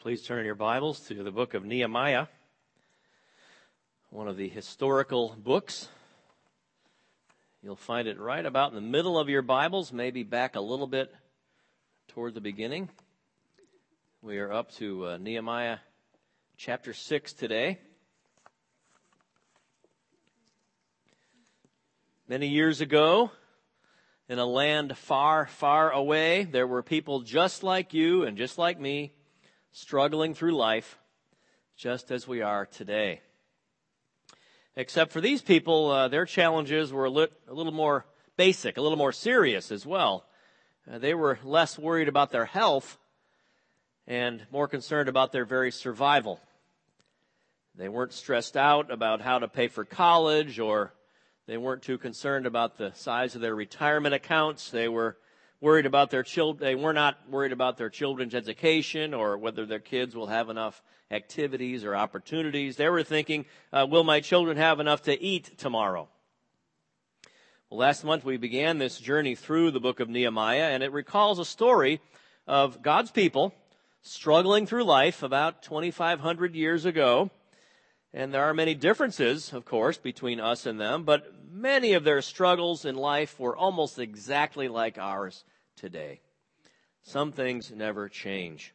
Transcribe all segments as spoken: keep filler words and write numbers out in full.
Please turn in your Bibles to the book of Nehemiah, one of the historical books. You'll find it right about in the middle of your Bibles, maybe back a little bit toward the beginning. We are up to uh, Nehemiah chapter six today. Many years ago, in a land far, far away, there were people just like you and just like me, struggling through life, just as we are today. Except for these people, uh, their challenges were a, lit, a little more basic, a little more serious as well. Uh, they were less worried about their health and more concerned about their very survival. They weren't stressed out about how to pay for college, or they weren't too concerned about the size of their retirement accounts. They were worried about their children. They were not worried about their children's education or whether their kids will have enough activities or opportunities. They were thinking, uh, will my children have enough to eat tomorrow? Well, last month we began this journey through the book of Nehemiah, and it recalls a story of God's people struggling through life about twenty-five hundred years ago. And there are many differences, of course, between us and them, but many of their struggles in life were almost exactly like ours today. Some things never change.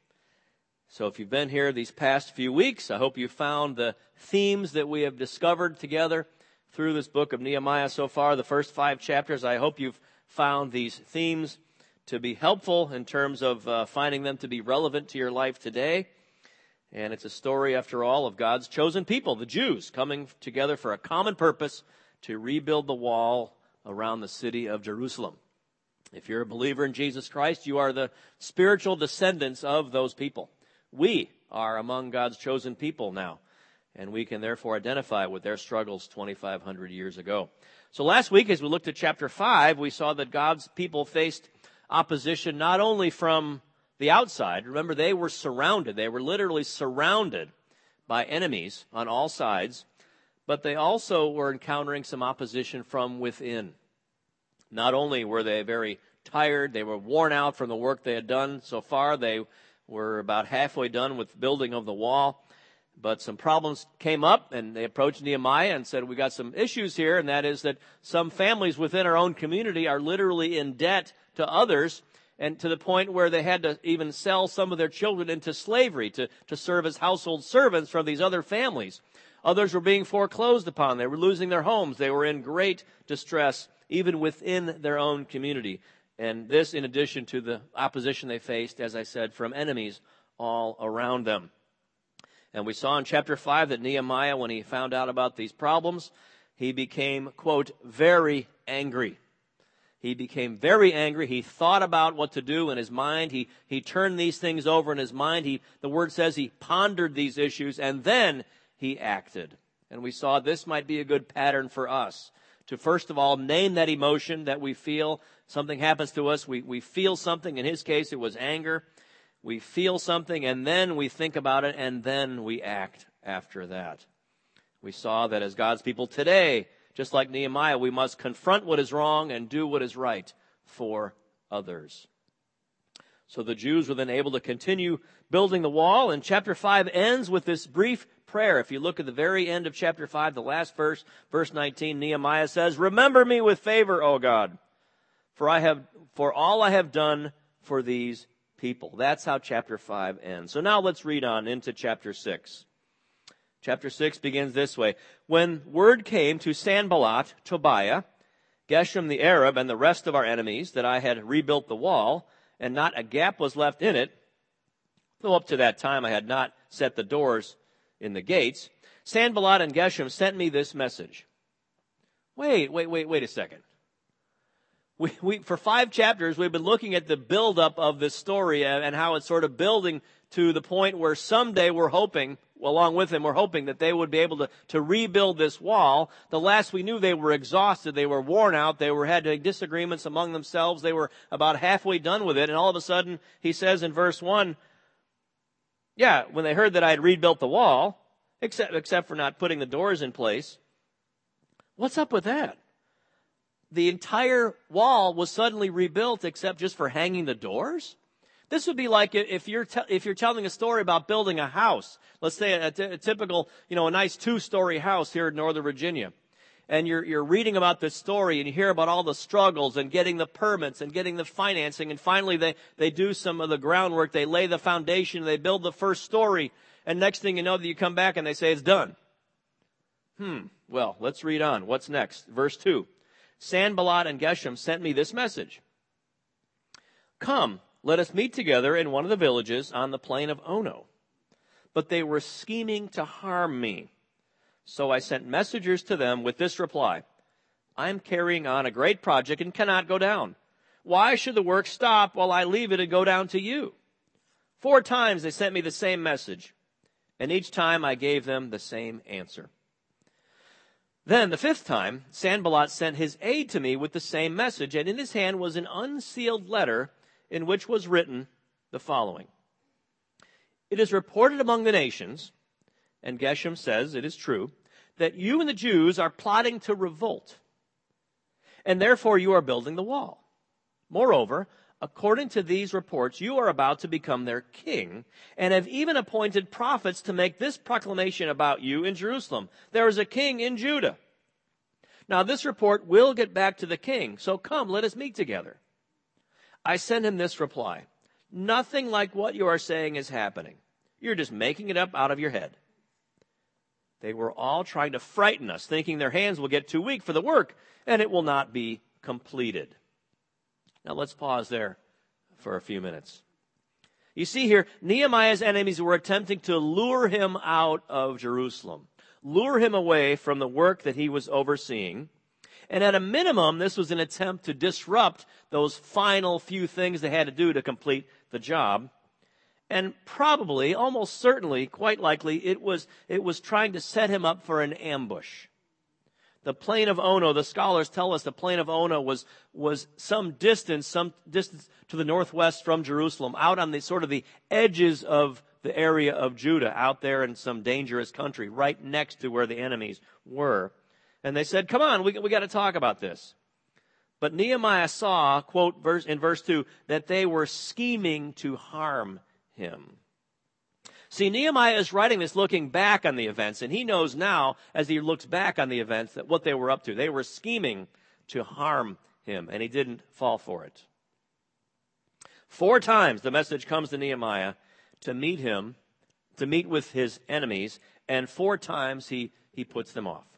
So if you've been here these past few weeks, I hope you found the themes that we have discovered together through this book of Nehemiah so far, the first five chapters. I hope you've found these themes to be helpful in terms of uh, finding them to be relevant to your life today. And it's a story, after all, of God's chosen people, the Jews, coming together for a common purpose to rebuild the wall around the city of Jerusalem. If you're a believer in Jesus Christ, you are the spiritual descendants of those people. We are among God's chosen people now, and we can therefore identify with their struggles twenty-five hundred years ago. So last week, as we looked at chapter five, we saw that God's people faced opposition not only from the outside. Remember, they were surrounded. They were literally surrounded by enemies on all sides, but they also were encountering some opposition from within. Not only were they very tired, they were worn out from the work they had done so far. They were about halfway done with building of the wall, but some problems came up, and they approached Nehemiah and said, we got some issues here, and that is that some families within our own community are literally in debt to others, and to the point where they had to even sell some of their children into slavery to, to serve as household servants from these other families. Others were being foreclosed upon. They were losing their homes. They were in great distress, even within their own community. And this in addition to the opposition they faced, as I said, from enemies all around them. And we saw in chapter five that Nehemiah, when he found out about these problems, he became, quote, very angry. He became very angry. He thought about what to do in his mind. He, he turned these things over in his mind. He, the word says he pondered these issues, and then he acted. And we saw this might be a good pattern for us to, first of all, name that emotion that we feel. Something happens to us. We, we feel something. In his case, it was anger. We feel something, and then we think about it, and then we act after that. We saw that as God's people today, just like Nehemiah, we must confront what is wrong and do what is right for others. So the Jews were then able to continue building the wall, and chapter five ends with this brief prayer. If you look at the very end of chapter five, the last verse, verse nineteen, Nehemiah says, remember me with favor, O God, for I have, for all I have done for these people. That's how chapter five ends. So now let's read on into chapter six. Chapter six begins this way. When word came to Sanballat, Tobiah, Geshem the Arab, and the rest of our enemies that I had rebuilt the wall, and not a gap was left in it, though up to that time I had not set the doors in the gates, Sanballat and Geshem sent me this message. Wait, wait, wait, wait a second. We, we, for five chapters, we've been looking at the buildup of this story and how it's sort of building to the point where someday we're hoping, along with him, we're hoping that they would be able to, to rebuild this wall. The last we knew, they were exhausted. They were worn out. They were had disagreements among themselves. They were about halfway done with it. And all of a sudden, he says in verse one, yeah, when they heard that I had rebuilt the wall, except, except for not putting the doors in place, what's up with that? The entire wall was suddenly rebuilt except just for hanging the doors? This would be like if you're te- if you're telling a story about building a house. Let's say a, t- a typical, you know, a nice two-story house here in Northern Virginia. And you're you're reading about this story and you hear about all the struggles and getting the permits and getting the financing, and finally they, they do some of the groundwork, they lay the foundation, they build the first story, and next thing you know, that you come back and they say it's done. Hmm, well, let's read on. What's next? Verse two. Sanballat and Geshem sent me this message. Come, let us meet together in one of the villages on the plain of Ono. But they were scheming to harm me. So I sent messengers to them with this reply. I am carrying on a great project and cannot go down. Why should the work stop while I leave it and go down to you? Four times they sent me the same message, and each time I gave them the same answer. Then the fifth time, Sanballat sent his aide to me with the same message, and in his hand was an unsealed letter in which was written the following. It is reported among the nations, and Geshem says it is true, that you and the Jews are plotting to revolt, and therefore you are building the wall. Moreover, according to these reports, you are about to become their king, and have even appointed prophets to make this proclamation about you in Jerusalem. There is a king in Judah. Now this report will get back to the king, so come, let us meet together. I send him this reply. Nothing like what you are saying is happening. You're just making it up out of your head. They were all trying to frighten us, thinking their hands will get too weak for the work, and it will not be completed. Now let's pause there for a few minutes. You see here, Nehemiah's enemies were attempting to lure him out of Jerusalem, lure him away from the work that he was overseeing. And at a minimum, this was an attempt to disrupt those final few things they had to do to complete the job. And probably, almost certainly, quite likely, it was, it was trying to set him up for an ambush. The plain of Ono, the scholars tell us the plain of Ono was, was some distance, some distance to the northwest from Jerusalem, out on the sort of the edges of the area of Judah, out there in some dangerous country, right next to where the enemies were. And they said, come on, we, we got to talk about this. But Nehemiah saw, quote, verse, in verse two, that they were scheming to harm him. See, Nehemiah is writing this looking back on the events, and he knows now, as he looks back on the events, that what they were up to. They were scheming to harm him, and he didn't fall for it. Four times the message comes to Nehemiah to meet him, to meet with his enemies, and four times he, he puts them off.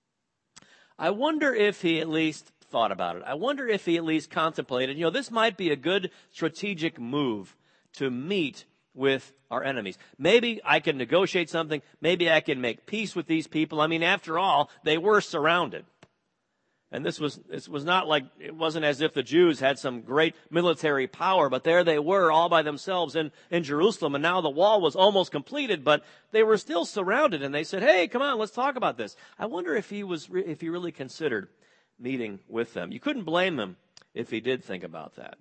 I wonder if he at least thought about it. I wonder if he at least contemplated, you know, this might be a good strategic move to meet with our enemies. Maybe I can negotiate something. Maybe I can make peace with these people. I mean, after all, they were surrounded. And this was, this was not like, it wasn't as if the Jews had some great military power, but there they were all by themselves in, in Jerusalem. And now the wall was almost completed, but they were still surrounded. And they said, hey, come on, let's talk about this. I wonder if he was, if he really considered meeting with them. You couldn't blame him if he did think about that.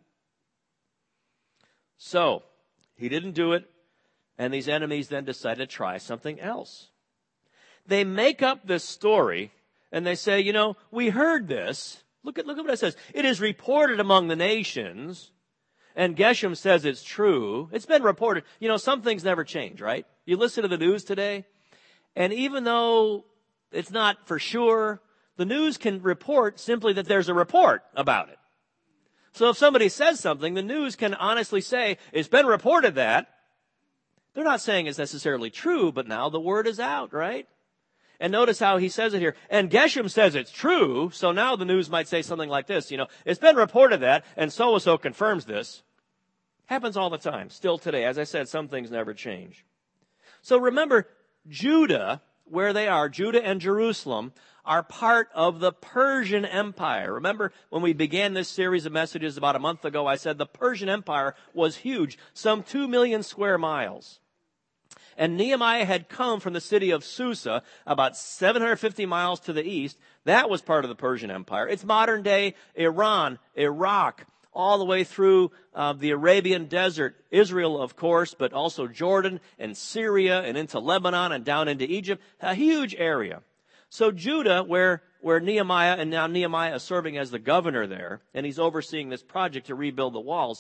So, he didn't do it. And these enemies then decided to try something else. They make up this story. And they say, you know, we heard this. Look at, look at what it says. It is reported among the nations. And Geshem says it's true. It's been reported. You know, some things never change, right? You listen to the news today, and even though it's not for sure, the news can report simply that there's a report about it. So if somebody says something, the news can honestly say, it's been reported that. They're not saying it's necessarily true, but now the word is out, right? And notice how he says it here. And Geshem says it's true, so now the news might say something like this, you know, it's been reported that, and so-and-so confirms this. Happens all the time, still today. As I said, some things never change. So remember, Judah, where they are, Judah and Jerusalem, are part of the Persian Empire. Remember, when we began this series of messages about a month ago, I said the Persian Empire was huge, some two million square miles. And Nehemiah had come from the city of Susa, about seven hundred fifty miles to the east. That was part of the Persian Empire. It's modern day Iran, Iraq, all the way through uh, the Arabian desert. Israel, of course, but also Jordan and Syria and into Lebanon and down into Egypt. A huge area. So Judah, where, where Nehemiah, and now Nehemiah is serving as the governor there, and he's overseeing this project to rebuild the walls.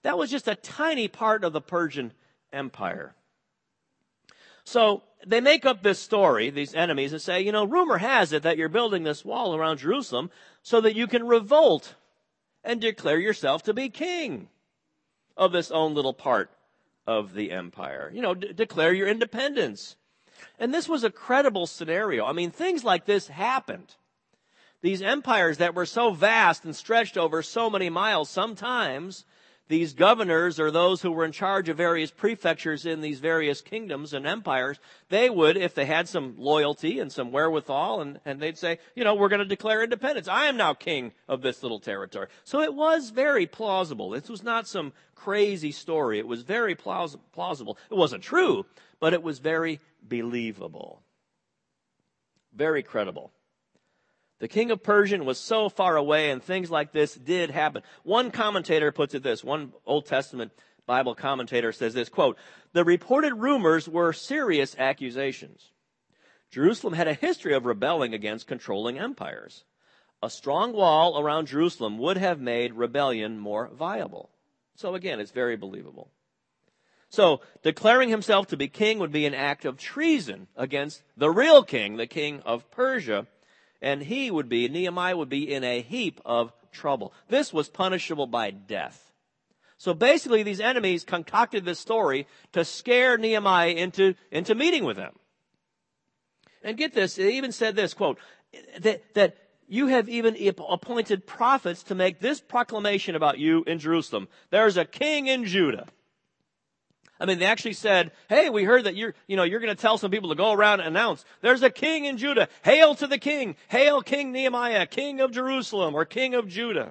That was just a tiny part of the Persian Empire. So they make up this story, these enemies, and say, you know, rumor has it that you're building this wall around Jerusalem so that you can revolt and declare yourself to be king of this own little part of the empire. You know, d- declare your independence. And this was a credible scenario. I mean, things like this happened. These empires that were so vast and stretched over so many miles, sometimes these governors or those who were in charge of various prefectures in these various kingdoms and empires, they would, if they had some loyalty and some wherewithal, and, and they'd say, you know, we're going to declare independence. I am now king of this little territory. So it was very plausible. This was not some crazy story. It was very plaus- plausible. It wasn't true, but it was very believable. Very credible. The king of Persia was so far away, and things like this did happen. One commentator puts it this, one Old Testament Bible commentator says this, quote, "The reported rumors were serious accusations. Jerusalem had a history of rebelling against controlling empires. A strong wall around Jerusalem would have made rebellion more viable." So again, it's very believable. So declaring himself to be king would be an act of treason against the real king, the king of Persia. And he would be, Nehemiah would be in a heap of trouble. This was punishable by death. So basically, these enemies concocted this story to scare Nehemiah into, into meeting with them. And get this, it even said this, quote, that, that you have even appointed prophets to make this proclamation about you in Jerusalem. There's a king in Judah. I mean, they actually said, hey, we heard that you're, you know, you're going to tell some people to go around and announce, there's a king in Judah. Hail to the king. Hail King Nehemiah, king of Jerusalem or king of Judah.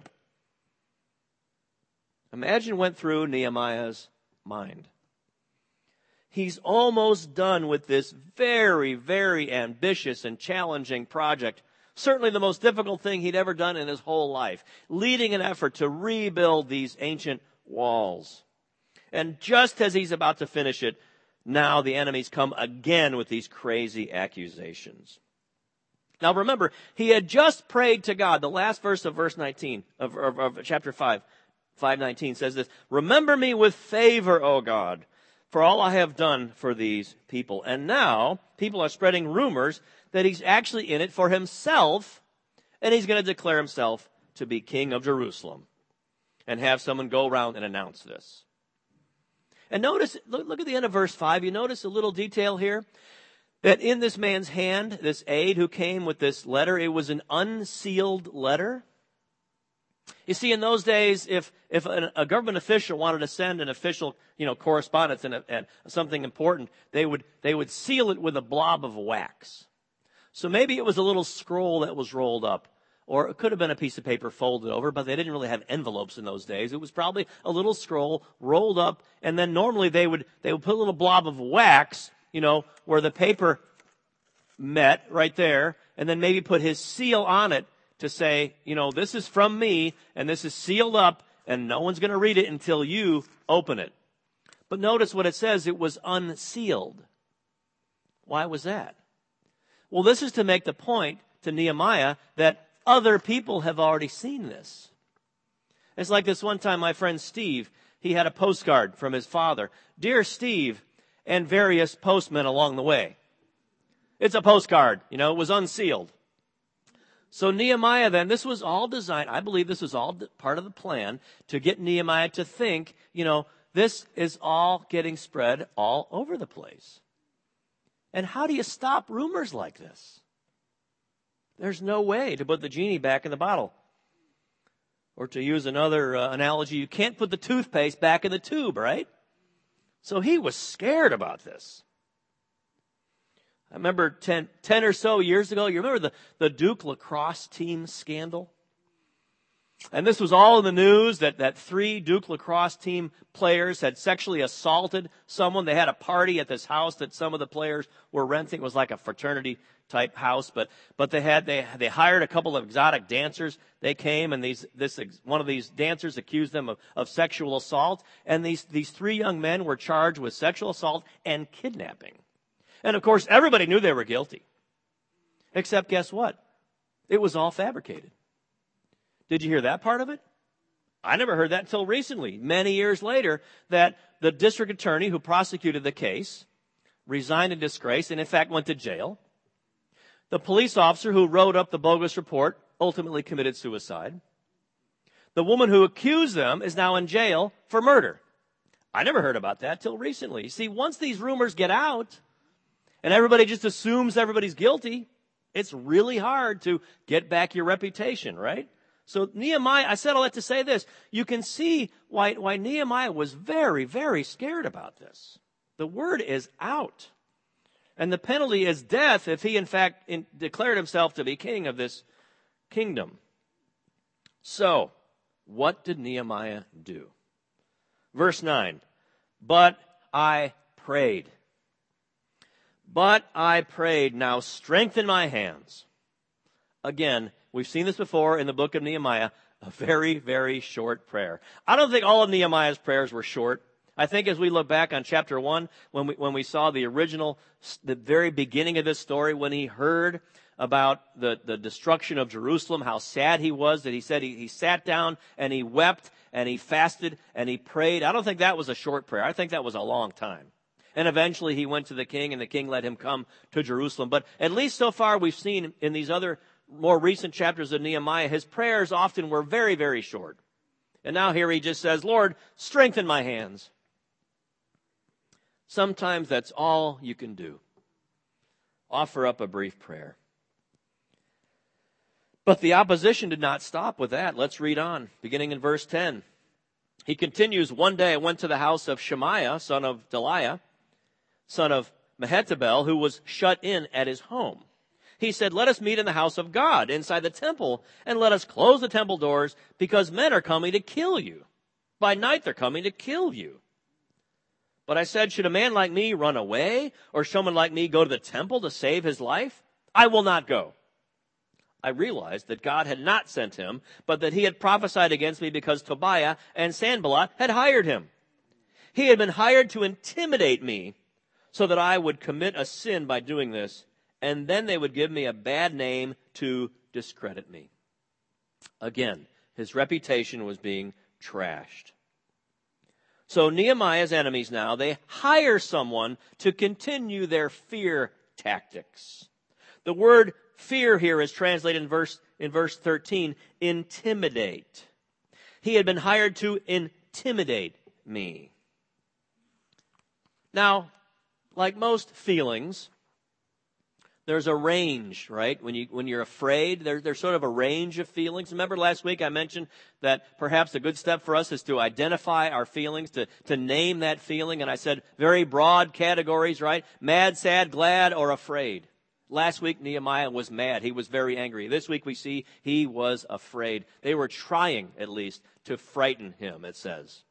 Imagine what went through Nehemiah's mind. He's almost done with this very, very ambitious and challenging project. Certainly the most difficult thing he'd ever done in his whole life. Leading an effort to rebuild these ancient walls. And just as he's about to finish it, now the enemies come again with these crazy accusations. Now remember, he had just prayed to God. The last verse of verse nineteen, of, of, of chapter five, five nineteen says this, "Remember me with favor, O God, for all I have done for these people." And now people are spreading rumors that he's actually in it for himself, and he's going to declare himself to be king of Jerusalem and have someone go around and announce this. And notice, look, look at the end of verse five. You notice a little detail here? That in this man's hand, this aide who came with this letter, it was an unsealed letter. You see, in those days, if if a, a government official wanted to send an official, you know, correspondence and, and something important, they would they would seal it with a blob of wax. So maybe it was a little scroll that was rolled up. Or it could have been a piece of paper folded over, but they didn't really have envelopes in those days. It was probably a little scroll rolled up, and then normally they would they would put a little blob of wax, you know, where the paper met right there, and then maybe put his seal on it to say, you know, this is from me, and this is sealed up, and no one's going to read it until you open it. But notice what it says, it was unsealed. Why was that? Well, this is to make the point to Nehemiah that other people have already seen this. It's like this one time my friend Steve, he had a postcard from his father. Dear Steve, and various postmen along the way. It's a postcard, you know, it was unsealed. So Nehemiah then, this was all designed, I believe this was all part of the plan to get Nehemiah to think, you know, this is all getting spread all over the place. And how do you stop rumors like this? There's no way to put the genie back in the bottle. Or to use another uh, analogy, you can't put the toothpaste back in the tube, right? So he was scared about this. I remember ten, ten or so years ago, you remember the, the Duke lacrosse team scandal? And this was all in the news that, that three Duke lacrosse team players had sexually assaulted someone. They had a party at this house that some of the players were renting. It was like a fraternity type house, but but they had they they hired a couple of exotic dancers. They came, and these this one of these dancers accused them of, of sexual assault, and these these three young men were charged with sexual assault and kidnapping. And of course, everybody knew they were guilty. Except guess what? It was all fabricated. Did you hear that part of it? I never heard that until recently, many years later, that the district attorney who prosecuted the case resigned in disgrace and, in fact, went to jail. The police officer who wrote up the bogus report ultimately committed suicide. The woman who accused them is now in jail for murder. I never heard about that till recently. You see, once these rumors get out and everybody just assumes everybody's guilty, it's really hard to get back your reputation, right? So Nehemiah, I said all that to say this. You can see why, why Nehemiah was very, very scared about this. The word is out. And the penalty is death if he, in fact, in, declared himself to be king of this kingdom. So, what did Nehemiah do? Verse nine, but I prayed. But I prayed, now strengthen my hands. Again, we've seen this before in the book of Nehemiah, a very, very short prayer. I don't think all of Nehemiah's prayers were short. I think as we look back on chapter one, when we, when we saw the original, the very beginning of this story, when he heard about the, the destruction of Jerusalem, how sad he was, that he said he, he sat down and he wept and he fasted and he prayed. I don't think that was a short prayer. I think that was a long time. And eventually he went to the king and the king let him come to Jerusalem. But at least so far we've seen in these other more recent chapters of Nehemiah, his prayers often were very, very short. And now here he just says, Lord, strengthen my hands. Sometimes that's all you can do. Offer up a brief prayer. But the opposition did not stop with that. Let's read on, beginning in verse ten. He continues, one day I went to the house of Shemaiah, son of Delaiah, son of Mehetabel, who was shut in at his home. He said, let us meet in the house of God inside the temple, and let us close the temple doors, because men are coming to kill you. By night they're coming to kill you. But I said, should a man like me run away, or someone like me go to the temple to save his life? I will not go. I realized that God had not sent him, but that he had prophesied against me because Tobiah and Sanballat had hired him. He had been hired to intimidate me so that I would commit a sin by doing this, and then they would give me a bad name to discredit me. Again, his reputation was being trashed. So Nehemiah's enemies now, they hire someone to continue their fear tactics. The word fear here is translated in verse, in verse thirteen, intimidate. He had been hired to intimidate me. Now, like most feelings, there's a range, right? When you, when you're afraid, there, there's sort of a range of feelings. Remember last week I mentioned that perhaps a good step for us is to identify our feelings, to, to name that feeling. And I said very broad categories, right? Mad, sad, glad, or afraid. Last week Nehemiah was mad. He was very angry. This week we see he was afraid. They were trying, at least, to frighten him, it says.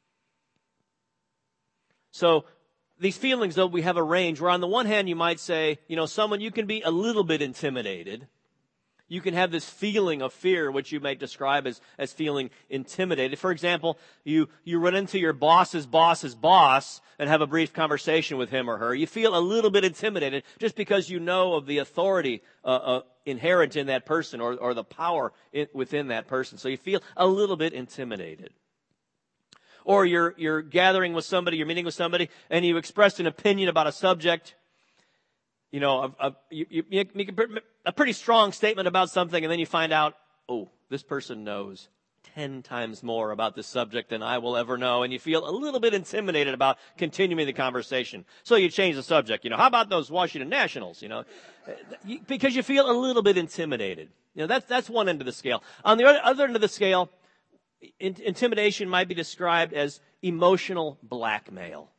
So, these feelings, though, we have a range where on the one hand you might say, you know, someone, you can be a little bit intimidated. You can have this feeling of fear, which you might describe as, as feeling intimidated. For example, you, you run into your boss's boss's boss and have a brief conversation with him or her. You feel a little bit intimidated just because you know of the authority uh, uh, inherent in that person or, or the power in, within that person. So you feel a little bit intimidated. Or you're, you're gathering with somebody, you're meeting with somebody, and you expressed an opinion about a subject. You know, a, a, you, you make a pretty strong statement about something, and then you find out, oh, this person knows ten times more about this subject than I will ever know, and you feel a little bit intimidated about continuing the conversation. So you change the subject. You know, how about those Washington Nationals? You know, because you feel a little bit intimidated. You know, that's that's one end of the scale. On the other, other end of the scale, intimidation might be described as emotional blackmail.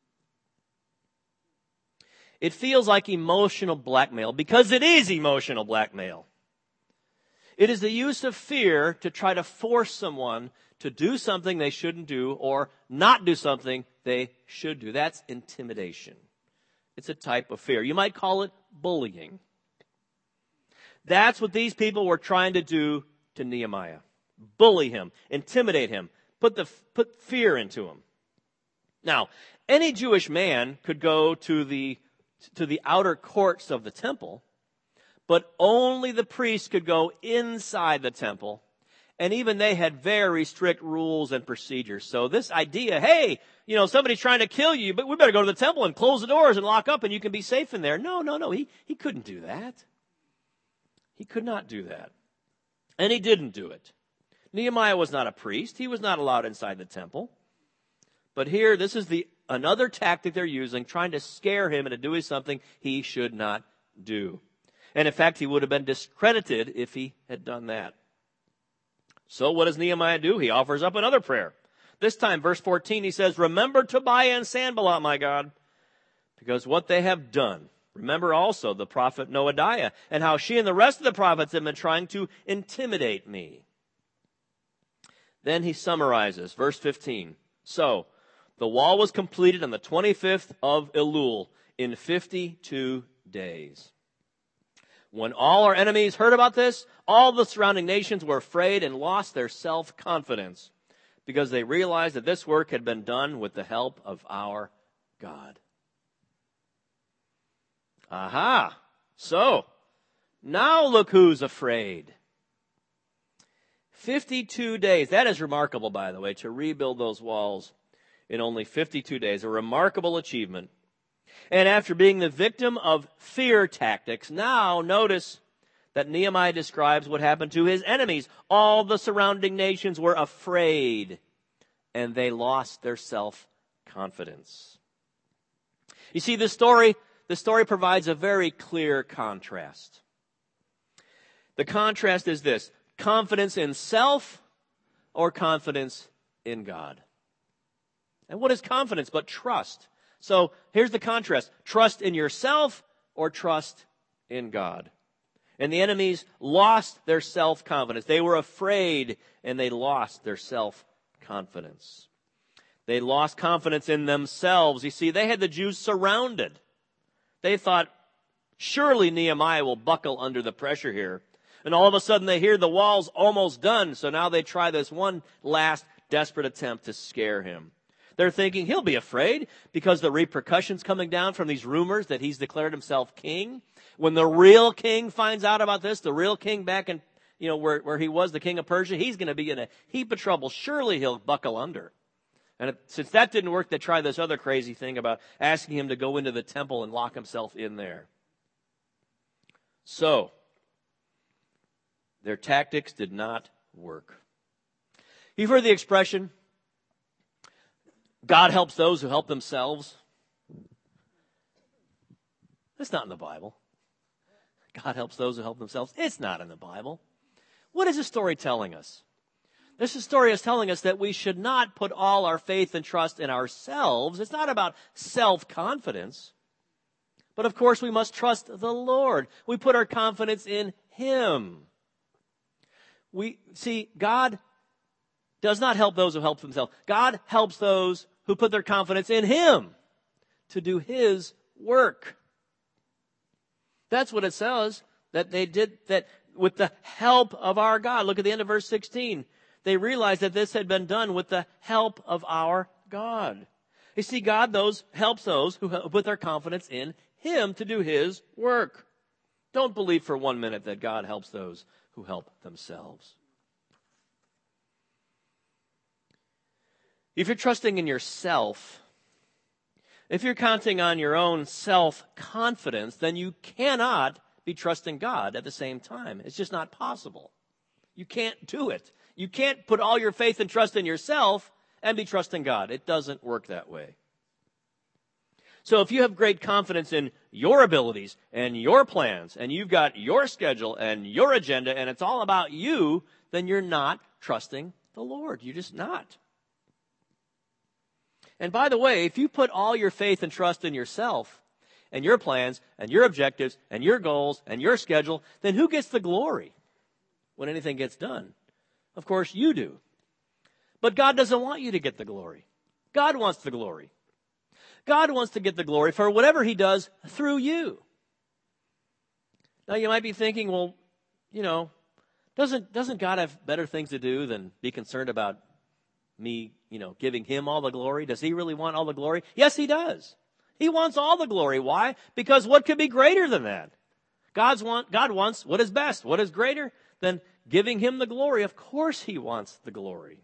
It feels like emotional blackmail because it is emotional blackmail. It is the use of fear to try to force someone to do something they shouldn't do or not do something they should do. That's intimidation. It's a type of fear. You might call it bullying. That's what these people were trying to do to Nehemiah. Bully him, intimidate him, put the put fear into him. Now, any Jewish man could go to the to the outer courts of the temple, but only the priest could go inside the temple, And even they had very strict rules and procedures. So this idea, hey, you know, somebody's trying to kill you, but we better go to the temple and close the doors and lock up and you can be safe in there. No, no, no. He, he couldn't do that. He could not do that. And he didn't do it. Nehemiah was not a priest. He was not allowed inside the temple. But here, this is the another tactic they're using, trying to scare him into doing something he should not do. And in fact, he would have been discredited if he had done that. So what does Nehemiah do? He offers up another prayer. This time, verse fourteen, he says, remember Tobiah and Sanballat, my God, because what they have done. Remember also the prophet Noadiah and how she and the rest of the prophets have been trying to intimidate me. Then he summarizes, verse fifteen. So, the wall was completed on the twenty-fifth of Elul in fifty-two days. When all our enemies heard about this, all the surrounding nations were afraid and lost their self-confidence because they realized that this work had been done with the help of our God. Aha! So, now look who's afraid. fifty-two days. That is remarkable, by the way, to rebuild those walls in only fifty-two days. A remarkable achievement. And after being the victim of fear tactics, now notice that Nehemiah describes what happened to his enemies. All the surrounding nations were afraid, and they lost their self-confidence. You see, this story, the story provides a very clear contrast. The contrast is this: confidence in self or confidence in God. And what is confidence but trust? So here's the contrast. Trust in yourself or trust in God. And the enemies lost their self-confidence. They were afraid and they lost their self-confidence. They lost confidence in themselves. You see, they had the Jews surrounded. They thought, surely Nehemiah will buckle under the pressure here. And all of a sudden they hear the wall's almost done. So now they try this one last desperate attempt to scare him. They're thinking he'll be afraid because the repercussions coming down from these rumors that he's declared himself king. When the real king finds out about this, the real king back in, you know, where, where he was, the king of Persia, he's going to be in a heap of trouble. Surely he'll buckle under. And it, since that didn't work, they tried this other crazy thing about asking him to go into the temple and lock himself in there. So, their tactics did not work. You've heard the expression, God helps those who help themselves. That's not in the Bible. God helps those who help themselves. It's not in the Bible. What is this story telling us? This story is telling us that we should not put all our faith and trust in ourselves. It's not about self-confidence. But of course we must trust the Lord. We put our confidence in Him. We see, God does not help those who help themselves. God helps those who put their confidence in Him to do His work. That's what it says, that they did, that with the help of our God. Look at the end of verse sixteen. They realized that this had been done with the help of our God. You see, God those helps those who put their confidence in Him to do His work. Don't believe for one minute that God helps those who help themselves. If you're trusting in yourself, if you're counting on your own self-confidence, then you cannot be trusting God at the same time. It's just not possible. You can't do it. You can't put all your faith and trust in yourself and be trusting God. It doesn't work that way. So if you have great confidence in your abilities and your plans, and you've got your schedule and your agenda, and it's all about you, then you're not trusting the Lord. You're just not. And by the way, if you put all your faith and trust in yourself and your plans and your objectives and your goals and your schedule, then who gets the glory when anything gets done? Of course, you do. But God doesn't want you to get the glory. God wants the glory. God wants to get the glory for whatever He does through you. Now, you might be thinking, well, you know, doesn't, doesn't God have better things to do than be concerned about me, you know, giving Him all the glory? Does He really want all the glory? Yes, He does. He wants all the glory. Why? Because what could be greater than that? God's want, God wants what is best. What is greater than giving him the glory. Of course he wants the glory.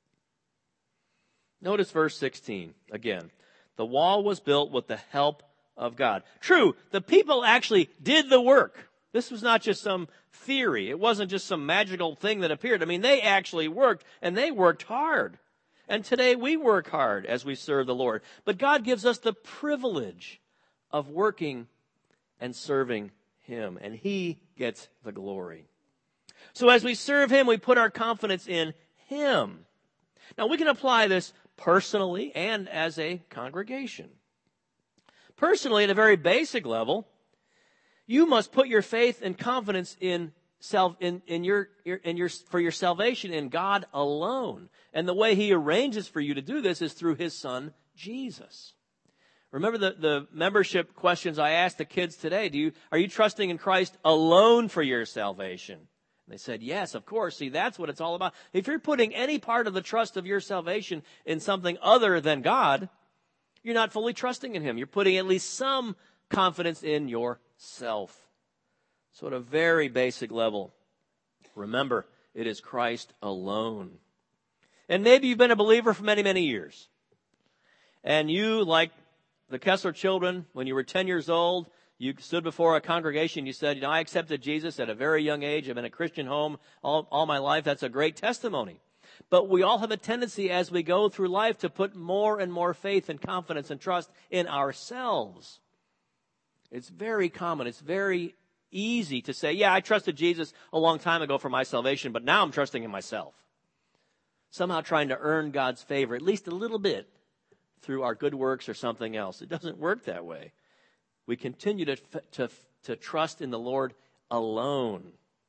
Notice verse sixteen again. The wall was built with the help of God. True, the people actually did the work. This was not just some theory. It wasn't just some magical thing that appeared. I mean, they actually worked, and they worked hard. And today we work hard as we serve the Lord. But God gives us the privilege of working and serving him, and he gets the glory. So as we serve him, we put our confidence in him. Now, we can apply this personally and as a congregation. Personally, at a very basic level, you must put your faith and confidence in self in, in your, your in your for your salvation in God alone. And the way he arranges for you to do this is through his son Jesus. Remember the, the membership questions I asked the kids today. Do you are you trusting in Christ alone for your salvation? And they said, yes, of course. See, that's what it's all about. If you're putting any part of the trust of your salvation in something other than God, you're not fully trusting in him. You're putting at least some confidence in yourself. So at a very basic level, remember, it is Christ alone. And maybe you've been a believer for many, many years. And you, like the Kessler children, when you were ten years old, you stood before a congregation, you said, you know, I accepted Jesus at a very young age. I've been in a Christian home all, all my life. That's a great testimony. But we all have a tendency as we go through life to put more and more faith and confidence and trust in ourselves. It's very common. It's very easy to say, yeah, I trusted Jesus a long time ago for my salvation, but now I'm trusting in myself. Somehow trying to earn God's favor, at least a little bit, through our good works or something else. It doesn't work that way. We continue to, to, to trust in the Lord alone.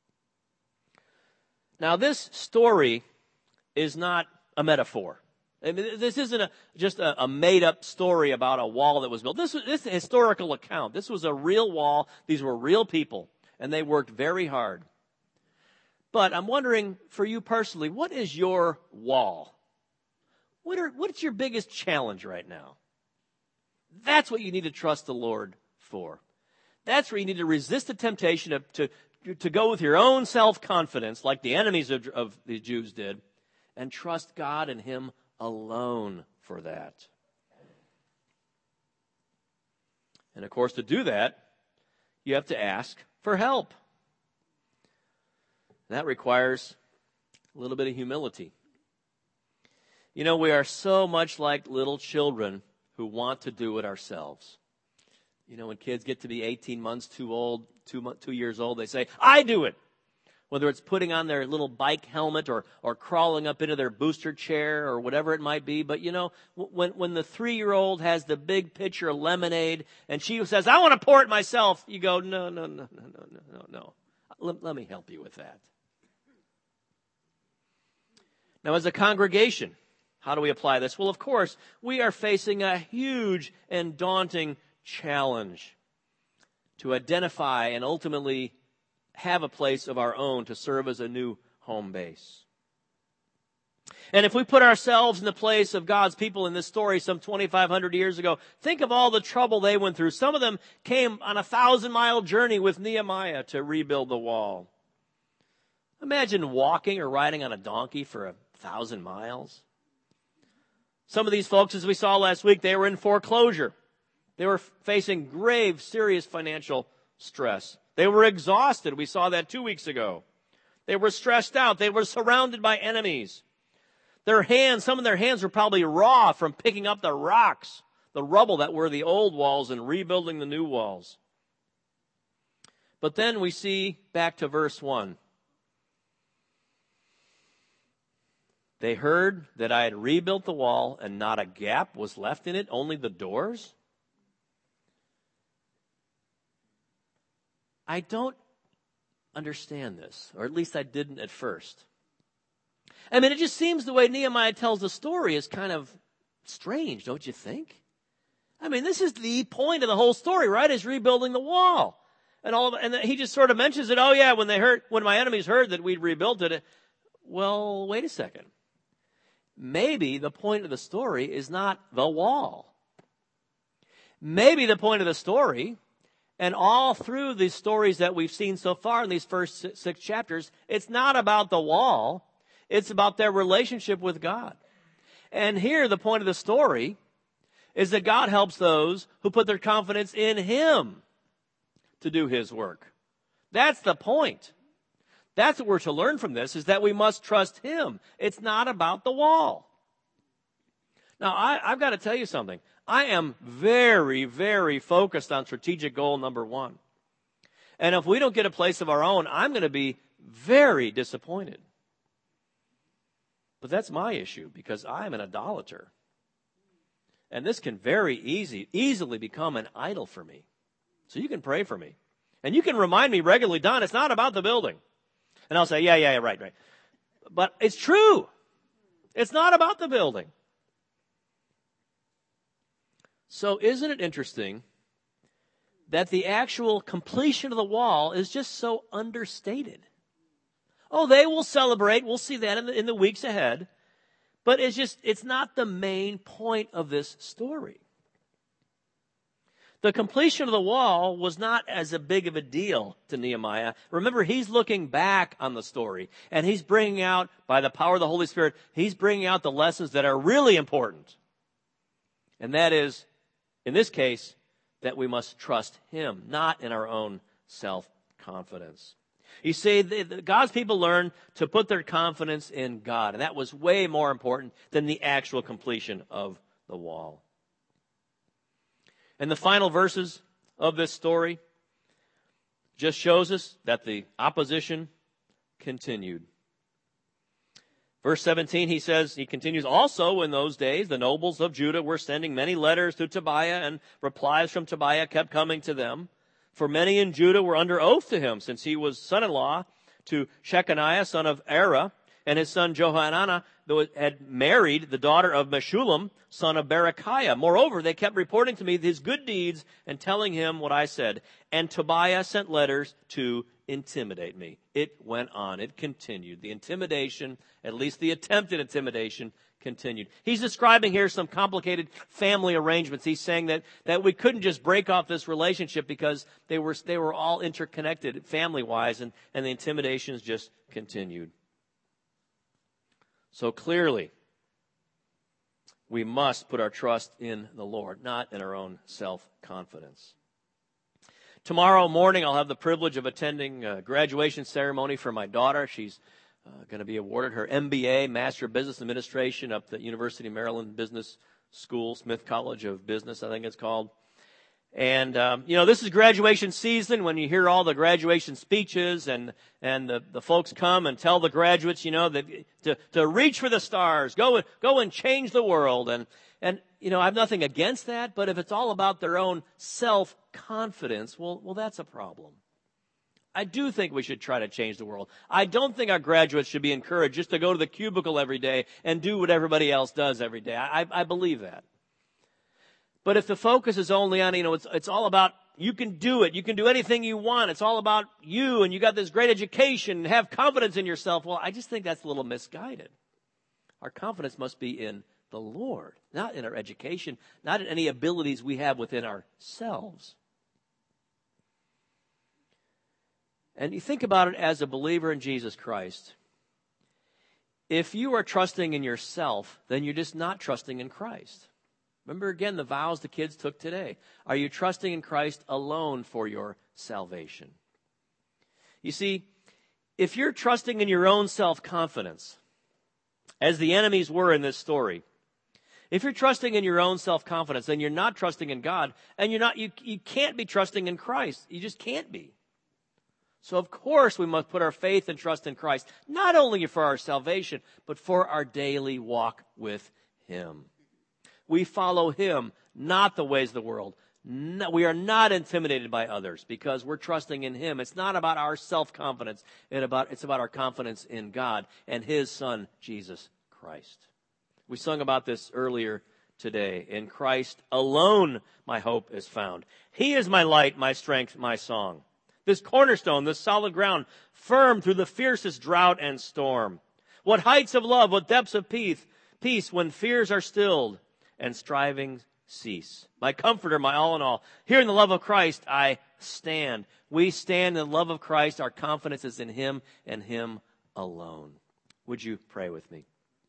Now, this story is not a metaphor. I mean, this isn't a, just a, a made-up story about a wall that was built. This was this is a historical account. This was a real wall. These were real people, and they worked very hard. But I'm wondering, for you personally, what is your wall? What are, what's your biggest challenge right now? That's what you need to trust the Lord for. That's where you need to resist the temptation of, to, to go with your own self-confidence, like the enemies of, of the Jews did, and trust God and him alone for that. And of course, to do that, you have to ask for help. That requires a little bit of humility. You know, we are so much like little children who want to do it ourselves. You know, when kids get to be eighteen months too old, two, two years old, they say, I do it. Whether it's putting on their little bike helmet or, or crawling up into their booster chair or whatever it might be. But, you know, when, when the three-year-old has the big pitcher of lemonade and she says, I want to pour it myself, you go, no, no, no, no, no, no, no, no. Let, let me help you with that. Now, as a congregation, how do we apply this? Well, of course, we are facing a huge and daunting challenge to identify and ultimately have a place of our own to serve as a new home base. And if we put ourselves in the place of God's people in this story some twenty-five hundred years ago, think of all the trouble they went through. Some of them came on a thousand-mile journey with Nehemiah to rebuild the wall. Imagine walking or riding on a donkey for a thousand miles. Some of these folks, as we saw last week, they were in foreclosure. They were facing grave, serious financial stress. They were exhausted. We saw that two weeks ago. They were stressed out. They were surrounded by enemies. Their hands, some of their hands were probably raw from picking up the rocks, the rubble that were the old walls and rebuilding the new walls. But then we see back to verse one. They heard that I had rebuilt the wall and not a gap was left in it, only the doors. I don't understand this, or at least I didn't at first. I mean, it just seems the way Nehemiah tells the story is kind of strange, don't you think? I mean, this is the point of the whole story, right? Is rebuilding the wall. And all of, and he just sort of mentions it, oh yeah, when they heard, when my enemies heard that we'd rebuilt it, well, wait a second. Maybe the point of the story is not the wall. Maybe the point of the story And all through these stories that we've seen so far in these first six chapters, it's not about the wall. It's about their relationship with God. And here, the point of the story is that God helps those who put their confidence in Him to do His work. That's the point. That's what we're to learn from this, is that we must trust Him. It's not about the wall. Now, I, I've got to tell you something. I am very, very focused on strategic goal number one. And if we don't get a place of our own, I'm going to be very disappointed. But that's my issue, because I'm an idolater. And this can very easy, easily become an idol for me. So you can pray for me. And you can remind me regularly, Don, it's not about the building. And I'll say, yeah, yeah, yeah, right, right. But it's true. It's not about the building. So isn't it interesting that the actual completion of the wall is just so understated? Oh, they will celebrate. We'll see that in the, in the weeks ahead. But it's just, it's not the main point of this story. The completion of the wall was not as a big of a deal to Nehemiah. Remember, he's looking back on the story, and he's bringing out, by the power of the Holy Spirit, he's bringing out the lessons that are really important. And that is, in this case, that we must trust Him, not in our own self-confidence. You see, the, the, God's people learned to put their confidence in God, and that was way more important than the actual completion of the wall. And the final verses of this story just shows us that the opposition continued. Verse seventeen, he says, he continues, also in those days, the nobles of Judah were sending many letters to Tobiah, and replies from Tobiah kept coming to them. For many in Judah were under oath to him, since he was son-in-law to Shechaniah, son of Arah, and his son Johanan had married the daughter of Meshullam, son of Berechiah. Moreover, they kept reporting to me his good deeds and telling him what I said. And Tobiah sent letters to intimidate me. It went on. It continued. The intimidation, at least the attempted intimidation, continued. He's describing here some complicated family arrangements. He's saying that, that we couldn't just break off this relationship because they were, they were all interconnected family-wise, and, and the intimidations just continued. So clearly, we must put our trust in the Lord, not in our own self-confidence. Tomorrow morning, I'll have the privilege of attending a graduation ceremony for my daughter. She's uh, going to be awarded her M B A, Master of Business Administration, up at the University of Maryland Business School, Smith College of Business, I think it's called. And, um, you know, this is graduation season when you hear all the graduation speeches, and, and the, the folks come and tell the graduates, you know, that to, to reach for the stars, go and, go and change the world. And, and, you know, I have nothing against that, but if it's all about their own self-confidence, well, well, that's a problem. I do think we should try to change the world. I don't think our graduates should be encouraged just to go to the cubicle every day and do what everybody else does every day. I, I believe that. But if the focus is only on, you know, it's, it's all about, you can do it. You can do anything you want. It's all about you, and you got this great education, and have confidence in yourself. Well, I just think that's a little misguided. Our confidence must be in the Lord, not in our education, not in any abilities we have within ourselves. And you think about it as a believer in Jesus Christ. If you are trusting in yourself, then you're just not trusting in Christ. Remember again the vows the kids took today. Are you trusting in Christ alone for your salvation? You see, if you're trusting in your own self-confidence, as the enemies were in this story, if you're trusting in your own self-confidence, then you're not trusting in God, and you're not, you, you can't be trusting in Christ. You just can't be. So of course we must put our faith and trust in Christ, not only for our salvation, but for our daily walk with Him. We follow Him, not the ways of the world. No, we are not intimidated by others because we're trusting in Him. It's not about our self-confidence. It about, it's about our confidence in God and His Son, Jesus Christ. We sung about this earlier today. In Christ alone my hope is found. He is my light, my strength, my song. This cornerstone, this solid ground, firm through the fiercest drought and storm. What heights of love, what depths of peace, peace when fears are stilled and strivings cease. My comforter, my all in all. Here in the love of Christ, I stand. We stand in the love of Christ. Our confidence is in him and him alone. Would you pray with me?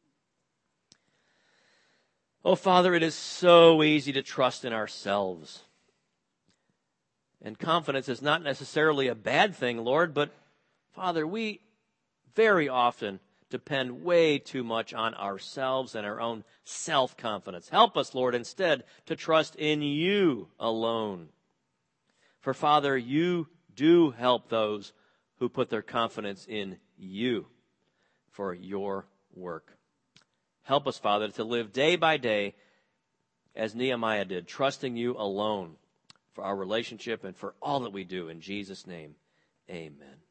Oh, Father, it is so easy to trust in ourselves. And confidence is not necessarily a bad thing, Lord, but Father, we very often depend way too much on ourselves and our own self-confidence. Help us, Lord, instead to trust in you alone. For Father, you do help those who put their confidence in you for your work. Help us, Father, to live day by day as Nehemiah did, trusting you alone for our relationship and for all that we do. In Jesus' name, amen.